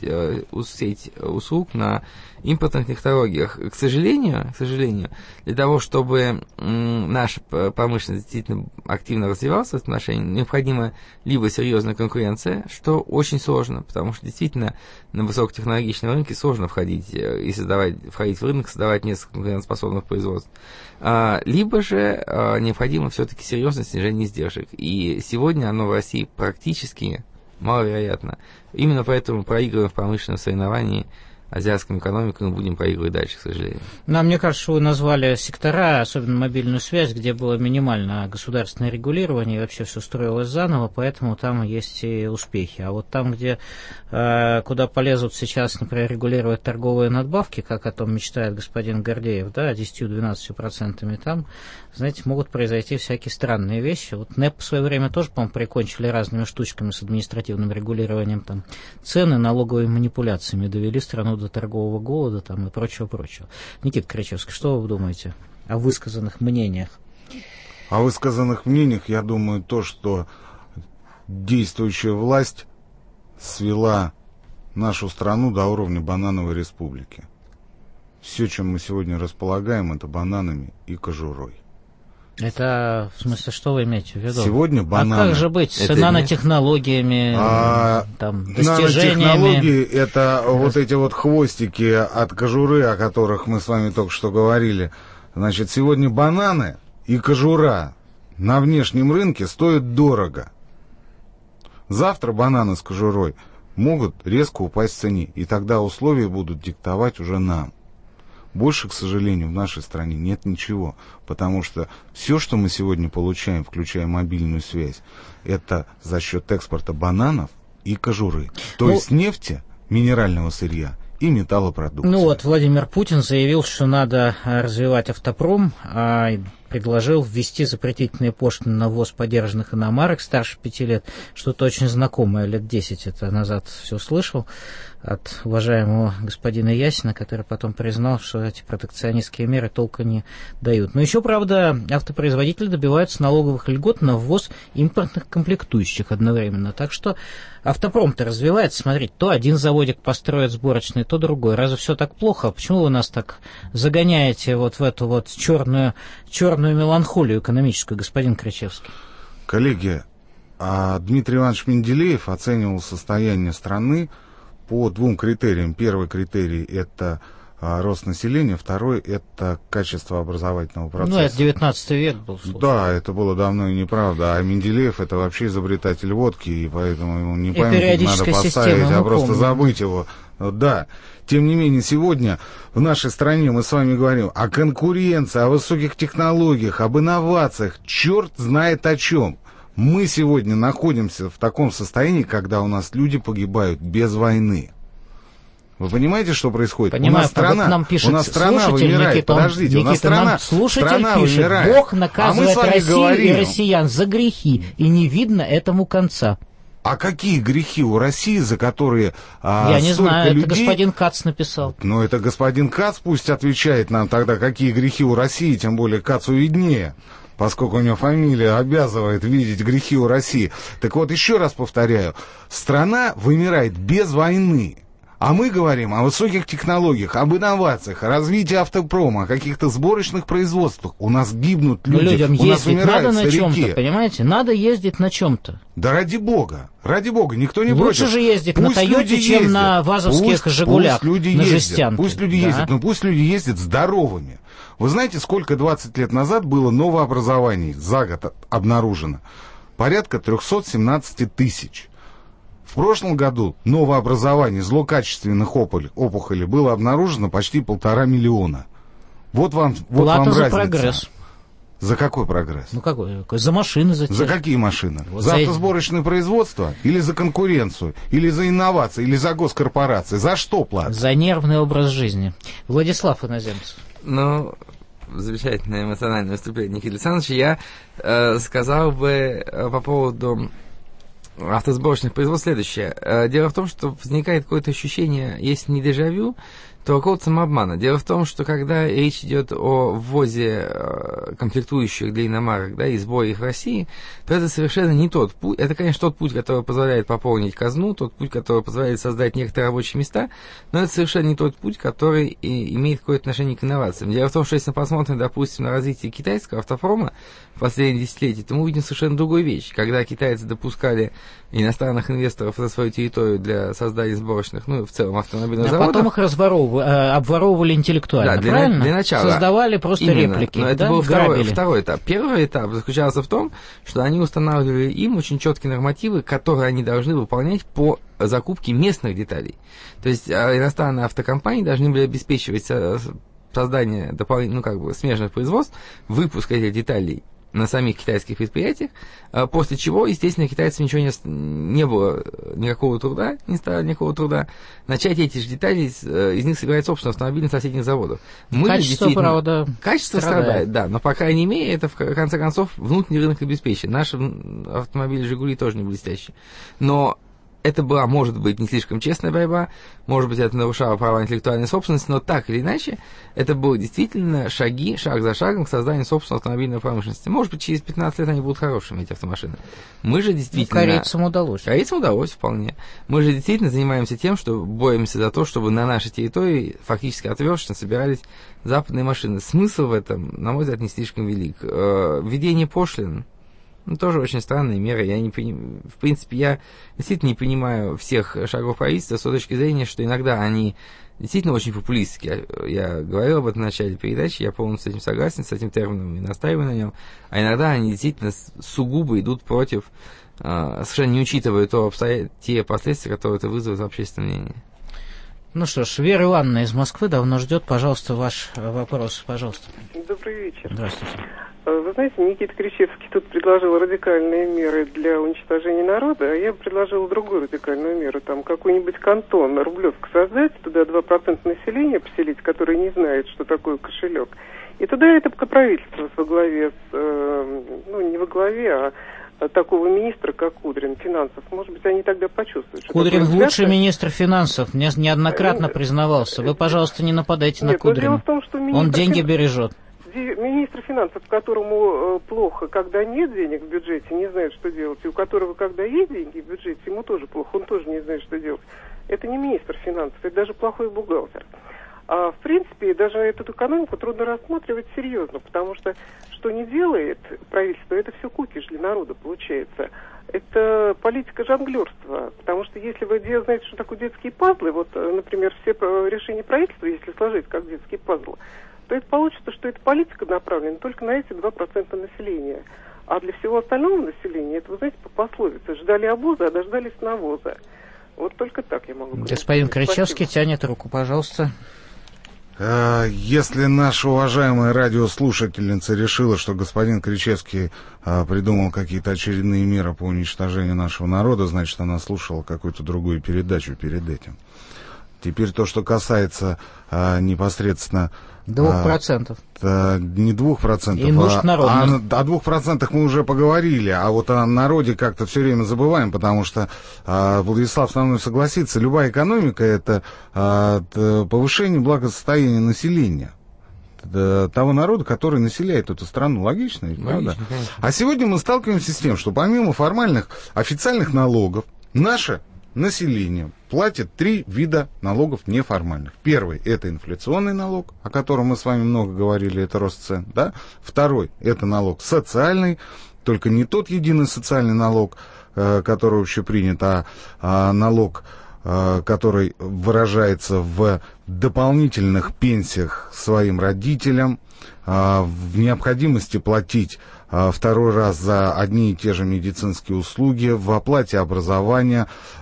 сеть услуг на импортных технологиях. К сожалению, к сожалению, для того, чтобы наша промышленность действительно активно развивалась в этом отношении, необходима либо серьезная конкуренция, что очень сложно, потому что действительно на высокотехнологичном рынке сложно входить и создавать, входить в рынок, создавать несколько конкурентоспособных производств. Либо же необходимо все-таки серьезное снижение издержек. И сегодня оно в России практически маловероятно. Именно поэтому проигрываем в промышленном соревновании азиатским экономикам, мы будем проигрывать дальше, к сожалению. Ну, а мне кажется, что вы назвали сектора, особенно мобильную связь, где было минимальное государственное регулирование, и вообще все строилось заново, поэтому там есть и успехи. А вот там, где, э, куда полезут сейчас, например, регулировать торговые надбавки, как о том мечтает господин Гордеев, да, десять-двенадцать процентов, там, знаете, могут произойти всякие странные вещи. Вот НЭП в свое время тоже, по-моему, прикончили разными штучками с административным регулированием, там, цены, налоговыми манипуляциями, довели страну до торгового голода там, и прочего-прочего. Никита Кричевский, что вы думаете о высказанных мнениях? О высказанных мнениях я думаю то, что действующая власть свела нашу страну до уровня банановой республики. Все, чем мы сегодня располагаем, это бананами и кожурой. Это, в смысле, что вы имеете в виду? Сегодня бананы. А как же быть с нанотехнологиями, а, там, достижениями? Нанотехнологии — это вот эти вот хвостики от кожуры, о которых мы с вами только что говорили. Значит, сегодня бананы и кожура на внешнем рынке стоят дорого. Завтра бананы с кожурой могут резко упасть в цене, и тогда условия будут диктовать уже нам. Больше, к сожалению, в нашей стране нет ничего, потому что все, что мы сегодня получаем, включая мобильную связь, это за счет экспорта бананов и кожуры, то ну, есть нефти, минерального сырья и металлопродукции. Ну вот, Владимир Путин заявил, что надо развивать автопром, а предложил ввести запретительные пошлины на ввоз подержанных иномарок старше пяти лет. Что-то очень знакомое, лет десять это назад все слышал от уважаемого господина Ясина, который потом признал, что эти протекционистские меры толка не дают. Но еще, правда, автопроизводители добиваются налоговых льгот на ввоз импортных комплектующих одновременно. Так что автопром-то развивается. Смотрите, то один заводик построит сборочный, то другой. Разве все так плохо? Почему вы нас так загоняете вот в эту вот черную, черную меланхолию экономическую, господин Кричевский? Коллеги, а Дмитрий Иванович Менделеев оценивал состояние страны по двум критериям. Первый критерий – это а, рост населения, второй – это качество образовательного процесса. Ну, это девятнадцатый век был. Слушай. Да, это было давно и неправда. А Менделеев – это вообще изобретатель водки, и поэтому ему не памятник надо поставить, а просто помним. Забыть его. Да. Тем не менее, сегодня в нашей стране мы с вами говорим о конкуренции, о высоких технологиях, об инновациях. Черт знает о чем. Мы сегодня находимся в таком состоянии, когда у нас люди погибают без войны. Вы понимаете, что происходит? Понимаю, у нас страна, вот нам пишет у нас страна вымирает. Никита, Подождите, Никита, у нас страна, слушатель страна пишет, вымирает. Бог наказывает а Россию говорим, и россиян за грехи, и не видно этому конца. А какие грехи у России, за которые а, Я не знаю, людей... это господин Кац написал. Ну, это господин Кац пусть отвечает нам тогда, какие грехи у России, тем более Кацу виднее, поскольку у него фамилия обязывает видеть грехи у России. Так вот, еще раз повторяю, страна вымирает без войны. А мы говорим о высоких технологиях, об инновациях, о развитии автопрома, о каких-то сборочных производствах. У нас гибнут люди, Но людям у нас ездить умирают надо старики. на чем-то, понимаете? Надо ездить на чем-то. Да ради бога, ради бога, никто не Лучше против. же ездить пусть на Тойоте, чем ездят. на ВАЗовских пусть, «Жигулях», пусть люди на ездят, жестянке. Пусть люди да? ездят, но пусть люди ездят здоровыми. Вы знаете, сколько двадцать лет назад было новообразований за год обнаружено? Порядка триста семнадцать тысяч. В прошлом году новообразований злокачественных опухолей, опухолей было обнаружено почти полтора миллиона. Вот вам, вот Плата вам за разница. прогресс. За какой прогресс? Ну какой? За машины, за те. За какие машины? Вот за за автосборочное производство? Или за конкуренцию? Или за инновации? Или за госкорпорации? За что платят? За нервный образ жизни. Владислав Иноземцев. Ну, замечательное эмоциональное выступление Никиты Александровича. Я э, сказал бы э, по поводу автосборочных производств следующее. Э, дело в том, что возникает какое-то ощущение, если не дежавю, то какого-то самообмана. Дело в том, что когда речь идет о ввозе э, комплектующих для иномарок, да, и сборе их в России, то это совершенно не тот путь. Это, конечно, тот путь, который позволяет пополнить казну, тот путь, который позволяет создать некоторые рабочие места, но это совершенно не тот путь, который и имеет какое-то отношение к инновациям. Дело в том, что если мы посмотрим, допустим, на развитие китайского автопрома в последние десятилетия, то мы увидим совершенно другую вещь. Когда китайцы допускали иностранных инвесторов на свою территорию для создания сборочных, ну, в целом автомобильных а заводов. Потом их разворовывали, обворовывали интеллектуально, да, для, правильно? Для начала. Создавали просто Именно. реплики. Но это да? был второй, второй этап. Первый этап заключался в том, что они устанавливали им очень четкие нормативы, которые они должны выполнять по закупке местных деталей. То есть иностранные автокомпании должны были обеспечивать создание дополнительных, ну, как бы, смежных производств, выпуск этих деталей на самих китайских предприятиях, после чего, естественно, китайцам ничего не, не было, никакого труда, не стало никакого труда, начать эти же детали, из, из них собирать собственные автомобили на соседних заводах. Мы качество, правда, Качество страдает. страдает, да, но, по крайней мере, это, в конце концов, внутренний рынок обеспечен. Наши автомобили «Жигули» тоже не блестящие. Но это была, может быть, не слишком честная борьба, может быть, это нарушало права интеллектуальной собственности, но так или иначе, это были действительно шаги, шаг за шагом к созданию собственной автомобильной промышленности. Может быть, через пятнадцать лет они будут хорошими, эти автомашины. Мы же действительно... Ну, корейцам удалось. Корейцам удалось, вполне. Мы же действительно занимаемся тем, что боремся за то, чтобы на нашей территории фактически отверточно собирались западные машины. Смысл в этом, на мой взгляд, не слишком велик. Введение пошлин, ну, тоже очень странные меры. Я не понимаю. В принципе, я действительно не понимаю всех шагов правительства с той точки зрения, что иногда они действительно очень популистские. Я говорил об этом в начале передачи, я полностью с этим согласен, с этим термином и настаиваю на нем. А иногда они действительно сугубо идут против, совершенно не учитывая то обстоя... те последствия, которые это вызовет в общественном мнении. Ну что ж, Вера Ивановна из Москвы давно ждет. Пожалуйста, ваш вопрос. Пожалуйста. Добрый вечер. Здравствуйте. Вы знаете, Никита Кричевский тут предложил радикальные меры для уничтожения народа, а я предложила другую радикальную меру. Там какой-нибудь кантон на Рублевку создать, туда два процента населения поселить, которые не знают, что такое кошелек, И тогда это правительство во главе, с, э, ну, не во главе, а такого министра, как Кудрин, финансов, может быть, они тогда почувствуют, что Кудрин лучший министр финансов, мне неоднократно признавался. Вы, пожалуйста, не нападайте Нет, на Кудрина. Том, что он деньги фин... бережет. Министр финансов, которому плохо, когда нет денег в бюджете, не знает, что делать, и у которого, когда есть деньги в бюджете, ему тоже плохо, он тоже не знает, что делать. Это не министр финансов, это даже плохой бухгалтер. А, в принципе, даже эту экономику трудно рассматривать серьезно, потому что что не делает правительство, это все кукиш для народа получается. Это политика жонглерства, потому что если вы знаете, что такое детские пазлы, вот, например, все решения правительства, если сложить как детские пазлы, то это получится, что эта политика направлена только на эти два процента населения. А для всего остального населения, это, вы знаете, по пословице, ждали обоза, а дождались навоза. Вот только так я могу говорить. Господин Кричевский тянет руку, пожалуйста. Если наша уважаемая радиослушательница решила, что господин Кричевский а, придумал какие-то очередные меры по уничтожению нашего народа, значит, она слушала какую-то другую передачу перед этим. Теперь то, что касается а, непосредственно... Двух процентов. А, не двух процентов, и нужд народных. А, о двух процентах мы уже поговорили, а вот о народе как-то все время забываем, потому что а, Владислав со мной согласится, любая экономика — это а, повышение благосостояния населения. Того народа, который населяет эту страну. Логично ведь, правда? А сегодня мы сталкиваемся с тем, что помимо формальных официальных налогов, наше население платит три вида налогов неформальных. Первый — это инфляционный налог, о котором мы с вами много говорили, это рост цен. Да? Второй — это налог социальный, только не тот единый социальный налог, который вообще принят, а, а налог, который выражается в дополнительных пенсиях своим родителям, в необходимости платить второй раз за одни и те же медицинские услуги, в оплате образования,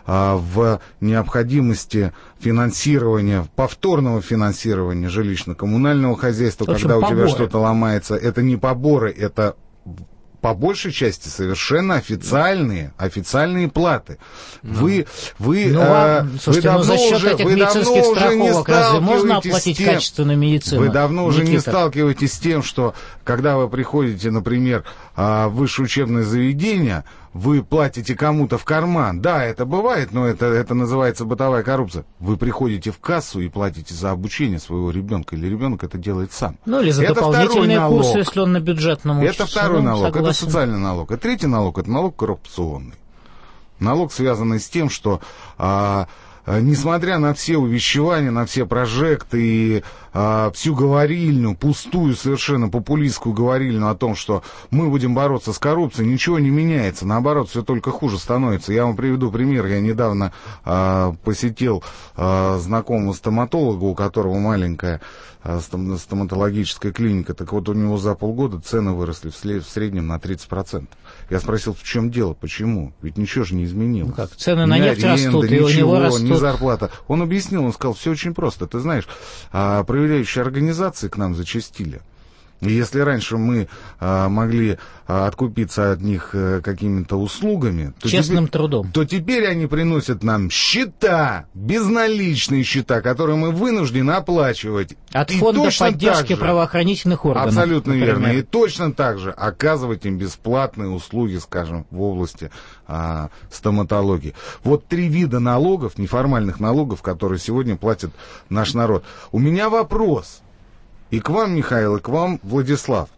в необходимости финансирования, повторного финансирования жилищно-коммунального хозяйства, когда у тебя что-то ломается. Это не поборы, это по большей части совершенно официальные, официальные платы. Ну, вы, вы, ну, э, слушайте, вы давно ну, за счет уже, этих вы медицинских давно уже не страховок разве можно оплатить тем, качественную медицину? Вы давно уже Никита. не сталкиваетесь с тем, что когда вы приходите, например, в высшее учебное заведение, вы платите кому-то в карман. Да, это бывает, но это, это называется бытовая коррупция. Вы приходите в кассу и платите за обучение своего ребенка, или ребенок это делает сам. Ну, или за это дополнительные курсы, если он на бюджетном учится. Это второй ну, налог, согласен. это социальный налог. И третий налог — это налог коррупционный. Налог, связанный с тем, что... А, несмотря на все увещевания, на все прожекты и а, всю говорильню, пустую совершенно популистскую говорильню о том, что мы будем бороться с коррупцией, ничего не меняется, наоборот, все только хуже становится. Я вам приведу пример. Я недавно а, посетил а, знакомого стоматолога, у которого маленькая а, стоматологическая клиника. Так вот, у него за полгода цены выросли в, след- в среднем на тридцать процентов. Я спросил, в чем дело, почему? Ведь ничего же не изменилось. Ну как, цены на ни нефть аренда, растут, и ничего, у него растут. Ни зарплата. Он объяснил, он сказал, все очень просто. Ты знаешь, а, проверяющие организации к нам зачастили. И если раньше мы а, могли а, откупиться от них а, какими-то услугами, то честным теперь, трудом, то теперь они приносят нам счета, безналичные счета, которые мы вынуждены оплачивать. От и фонда поддержки же, правоохранительных органов. Абсолютно например. верно. И точно так же оказывать им бесплатные услуги, скажем, в области а, стоматологии. Вот три вида налогов, неформальных налогов, которые сегодня платит наш народ. У меня вопрос. И к вам, Михаил, и к вам, Владислав.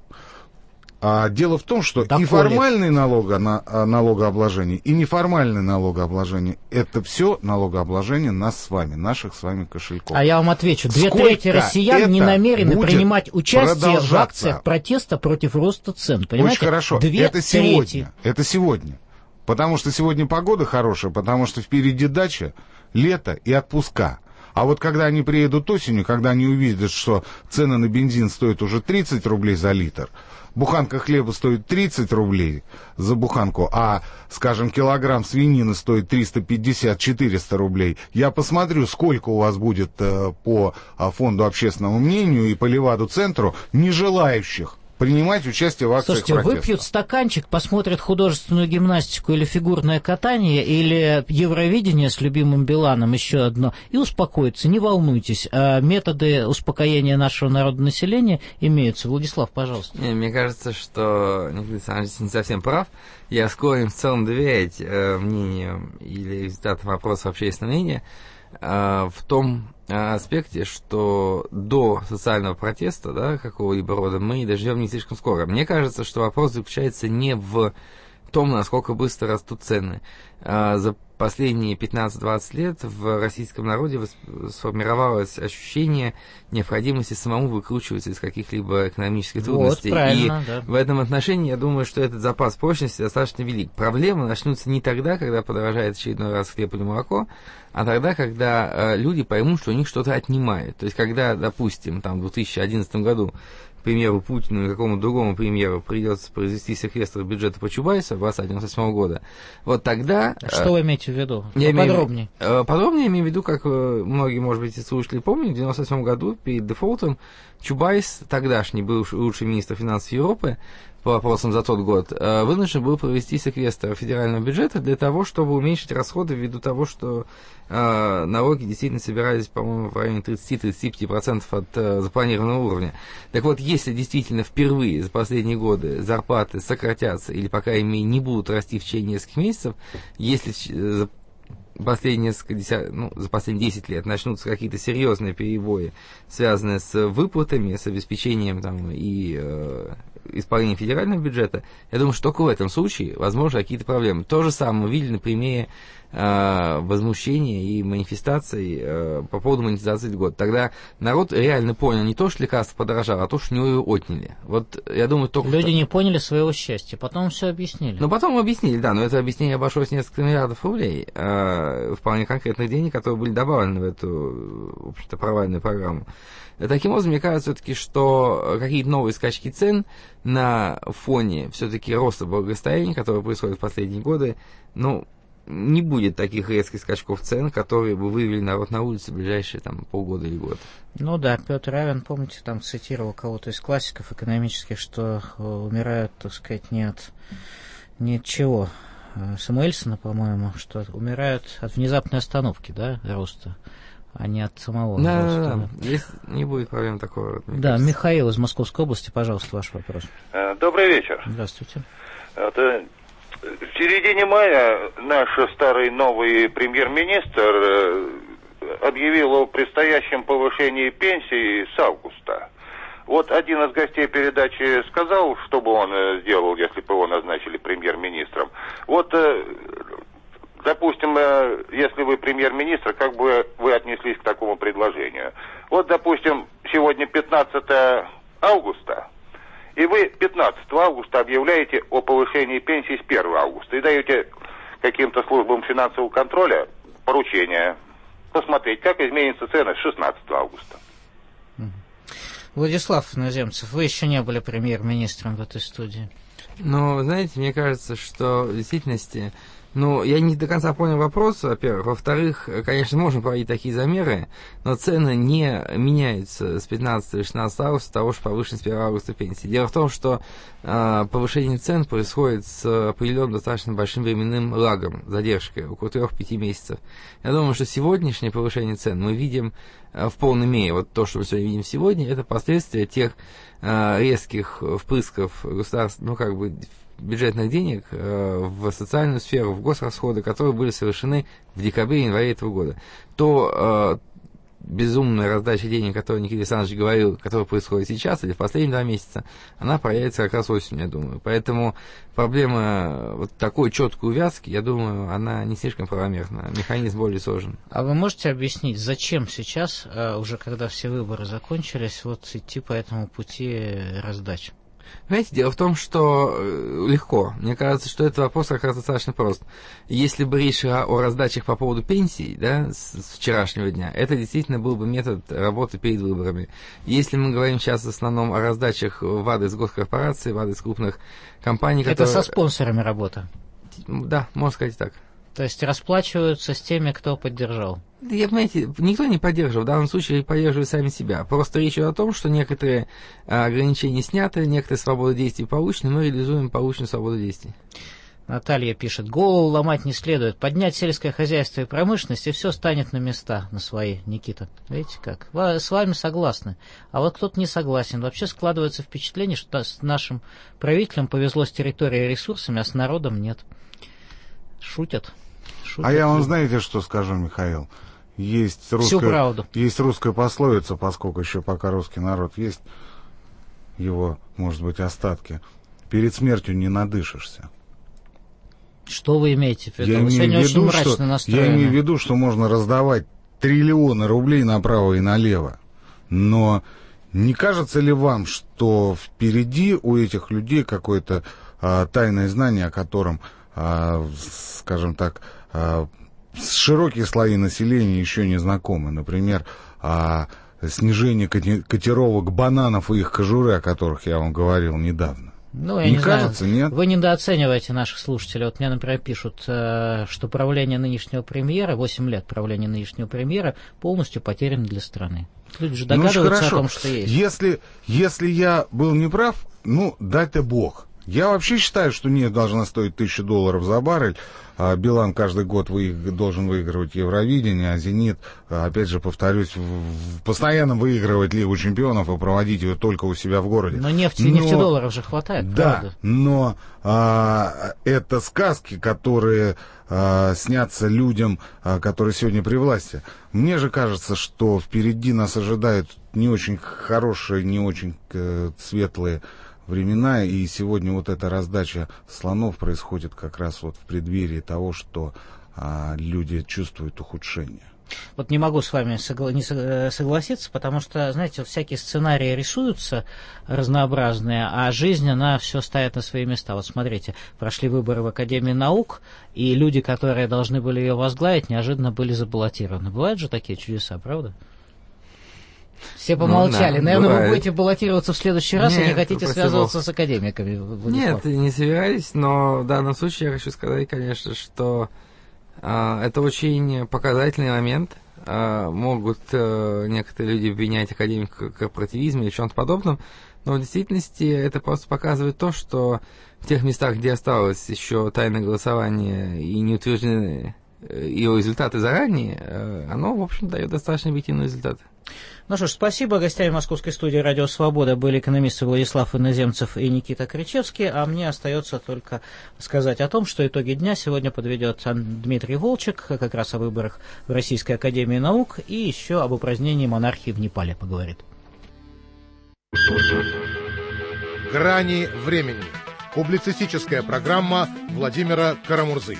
А дело в том, что да и коли. формальное налого, на, налогообложение, и неформальное налогообложение, это все налогообложение нас с вами, наших с вами кошельков. А я вам отвечу, две Сколько трети россиян не намерены принимать участие в акциях протеста против роста цен. Понимаете? Очень хорошо. Две это трети. сегодня. Это сегодня. Потому что сегодня погода хорошая, потому что впереди дача, лето и отпуска. А вот когда они приедут осенью, когда они увидят, что цены на бензин стоят уже тридцать рублей за литр, буханка хлеба стоит тридцать рублей за буханку, а, скажем, килограмм свинины стоит триста пятьдесят - четыреста рублей, я посмотрю, сколько у вас будет э, по фонду общественному мнению и по Леваду-центру не желающих принимать участие в акциях Слушайте, протеста. выпьют стаканчик, посмотрят художественную гимнастику или фигурное катание, или Евровидение с любимым Биланом, еще одно, и успокоятся, не волнуйтесь. А методы успокоения нашего народонаселения имеются. Владислав, пожалуйста. Не, мне кажется, что Никита Александрович не совсем прав. Я склонен в целом доверять э, мнению или результатам опросов общественного мнения э, в том аспекте, что до социального протеста, да, какого-либо рода, мы доживем не слишком скоро. Мне кажется, что вопрос заключается не в том, насколько быстро растут цены. За последние пятнадцать-двадцать лет в российском народе сформировалось ощущение необходимости самому выкручиваться из каких-либо экономических трудностей. Вот, и да. в этом отношении я думаю, что этот запас прочности достаточно велик. Проблемы начнутся не тогда, когда подорожает очередной раз хлеб или молоко, а тогда, когда э, люди поймут, что у них что-то отнимают. То есть, когда, допустим, там, в две тысячи одиннадцатом году, к примеру, Путину или какому-то другому премьеру придется произвести секвестр бюджета по Чубайсу образца девяносто восьмого года, вот тогда... Что вы имеете в виду? Я Подробнее. Имею, подробнее имею в виду, как многие, может быть, слушатели помнят, в девяносто восьмом году перед дефолтом Чубайс, тогдашний бывший лучший министр финансов Европы, по вопросам за тот год, вынужден был провести секвестр федерального бюджета для того, чтобы уменьшить расходы ввиду того, что э, налоги действительно собирались, по-моему, в районе тридцать-тридцать пять процентов от э, запланированного уровня. Так вот, если действительно впервые за последние годы зарплаты сократятся или, по крайней мере, не будут расти в течение нескольких месяцев, если за последние несколько десят, ну, за последние десять лет начнутся какие-то серьезные перебои, связанные с выплатами, с обеспечением там, и э, исполнением федерального бюджета, я думаю, что только в этом случае возможны какие-то проблемы. То же самое мы видели на примере э, возмущения и манифестаций э, по поводу монетизации льгот. Тогда народ реально понял не то, что лекарство подорожало, а то, что у него его отняли. Вот, я думаю, только... Люди не поняли своего счастья, потом все объяснили. Ну, потом объяснили, да, но это объяснение обошлось несколько миллиардов рублей, э, вполне конкретных денег, которые были добавлены в эту, в общем-то, провальную программу. Таким образом, мне кажется все-таки, что какие-то новые скачки цен на фоне все-таки роста благосостояния, который происходит в последние годы, ну, не будет таких резких скачков цен, которые бы вывели народ на улицу в ближайшие там, полгода или год. Ну да, Петр Авен, помните, там цитировал кого-то из классиков экономических, что умирают, так сказать, не от, не от чего. Самуэльсона, по-моему, что умирают от внезапной остановки, да, роста, а не от самого да, роста. Да, да, здесь не будет проблем такого. Да, кажется. Михаил из Московской области, пожалуйста, ваш вопрос. Добрый вечер. Здравствуйте. Это, в середине мая наш старый новый премьер-министр объявил о предстоящем повышении пенсий с августа. Вот один из гостей передачи сказал, что бы он сделал, если бы его назначили премьер-министром. Вот, допустим, если вы премьер-министр, как бы вы отнеслись к такому предложению? Вот, допустим, сегодня пятнадцатое августа, и вы пятнадцатого августа объявляете о повышении пенсий с первого августа и даете каким-то службам финансового контроля поручение посмотреть, как изменятся цены с шестнадцатого августа. Владислав Иноземцев, вы еще не были премьер-министром в этой студии. Ну, знаете, мне кажется, что в действительности, ну, я не до конца понял вопрос, во-первых. Во-вторых, конечно, можно проводить такие замеры, но цены не меняются с пятнадцатого или шестнадцатого августа, того, что повышены с первого августа пенсии. Дело в том, что э, повышение цен происходит с определенным достаточно большим временным лагом, задержкой, около трех-пяти месяцев. Я думаю, что сегодняшнее повышение цен мы видим э, в полной мере. Вот то, что мы сегодня видим сегодня, это последствия тех э, резких впрысков государств, ну, как бы, бюджетных денег э, в социальную сферу, в госрасходы, которые были совершены в декабре-январе этого года. То э, безумная раздача денег, о которой Никита Александрович говорил, которая происходит сейчас или в последние два месяца, она проявится как раз осенью, я думаю. Поэтому проблема вот такой четкой увязки, я думаю, она не слишком правомерна. Механизм более сложен. А вы можете объяснить, зачем сейчас, уже когда все выборы закончились, вот идти по этому пути раздачи? Знаете, дело в том, что легко. Мне кажется, что этот вопрос как раз достаточно прост. Если бы речь шла о раздачах по поводу пенсий, да, с, с вчерашнего дня, это действительно был бы метод работы перед выборами. Если мы говорим сейчас в основном о раздачах в адрес госкорпораций, в адрес крупных компаний, это которые... со спонсорами работа. Да, можно сказать так. То есть расплачиваются с теми, кто поддержал. Да, я, понимаете, никто не поддерживал, в данном случае поддерживают сами себя. Просто речь идет о том, что некоторые а, ограничения сняты, некоторые свободы действий получены, мы реализуем полученную свободу действий. Наталья пишет: голову ломать не следует, поднять сельское хозяйство и промышленность, и все станет на места, на свои. Никита, видите как? С вами согласны. А вот кто-то не согласен. Вообще складывается впечатление, что с нашим правителям повезло с территорией и ресурсами, а с народом нет. Шутят. Шутят. А я вам знаете, что скажу, Михаил? Есть русская, есть русская пословица, поскольку еще пока русский народ есть, его, может быть, остатки. Перед смертью не надышишься. Что вы имеете в виду? Я Вы сегодня очень мрачно что, настроены. Я имею в виду, что можно раздавать триллионы рублей направо и налево. Но не кажется ли вам, что впереди у этих людей какое-то а, тайное знание, о котором, а, скажем так, а, широкие слои населения еще не знакомы? Например, а, снижение котировок бананов и их кожуры, о которых я вам говорил недавно. Ну, я не не кажется, знаю. нет? Вы недооцениваете наших слушателей. Вот мне, например, пишут, что правление нынешнего премьера, восемь лет правления нынешнего премьера, полностью потеряно для страны. Люди же догадываются ну, о том, что есть. Если, если я был неправ, ну, дай-то бог. Я вообще считаю, что нефть должна стоить тысячу долларов за баррель. А Билан каждый год вы, должен выигрывать Евровидение, а Зенит, опять же, повторюсь, в, постоянно выигрывать Лигу чемпионов и проводить ее только у себя в городе. Но нефти, но, нефтедолларов же хватает, да, правда? но а, это сказки, которые а, снятся людям, а, которые сегодня при власти. Мне же кажется, что впереди нас ожидают не очень хорошие, не очень э, светлые времена, и сегодня вот эта раздача слонов происходит как раз вот в преддверии того, что а, люди чувствуют ухудшение. Вот не могу с вами согла- не согласиться, потому что, знаете, вот всякие сценарии рисуются разнообразные, а жизнь, она все ставит на свои места. Вот смотрите, прошли выборы в Академии наук, и люди, которые должны были ее возглавить, неожиданно были забаллотированы. Бывают же такие чудеса, правда? Все помолчали. Ну, да, наверное, бывает. Вы будете баллотироваться в следующий раз. Нет, и не хотите связываться Бог. С академиками, Владислав? Нет, не собираюсь, но в данном случае я хочу сказать, конечно, что э, это очень показательный момент. Э, могут э, некоторые люди обвинять академика в корпоративизме или в чем-то подобном, но в действительности это просто показывает то, что в тех местах, где осталось еще тайное голосование и не утверждены его результаты заранее, оно, в общем, дает достаточно объективные результаты. Ну что ж, спасибо. Гостями московской студии «Радио Свобода» были экономисты Владислав Иноземцев и Никита Кричевский, а мне остается только сказать о том, что итоги дня сегодня подведет Дмитрий Волчек, как раз о выборах в Российской академии наук, и еще об упразднении монархии в Непале поговорит. «Грани времени». Публицистическая программа Владимира Карамурзы.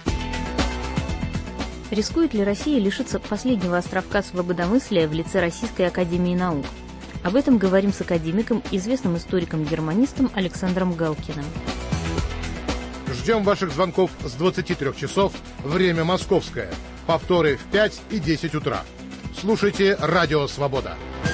Рискует ли Россия лишиться последнего островка свободомыслия в лице Российской академии наук? Об этом говорим с академиком, известным историком-германистом Александром Галкиным. Ждем ваших звонков с двадцати трёх часов, время московское. Повторы в пять и десять утра. Слушайте «Радио Свобода».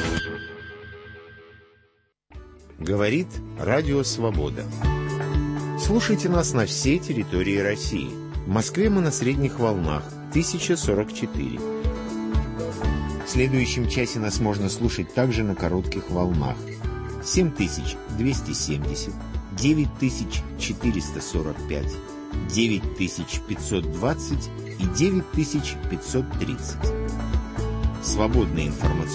Говорит «Радио Свобода». Слушайте нас на всей территории России. В Москве мы на средних волнах тысяча сорок четыре. В следующем часе нас можно слушать также на коротких волнах семь тысяч двести семьдесят, девять тысяч четыреста сорок пять, девять тысяч пятьсот двадцать и девять тысяч пятьсот тридцать. Свободная информационная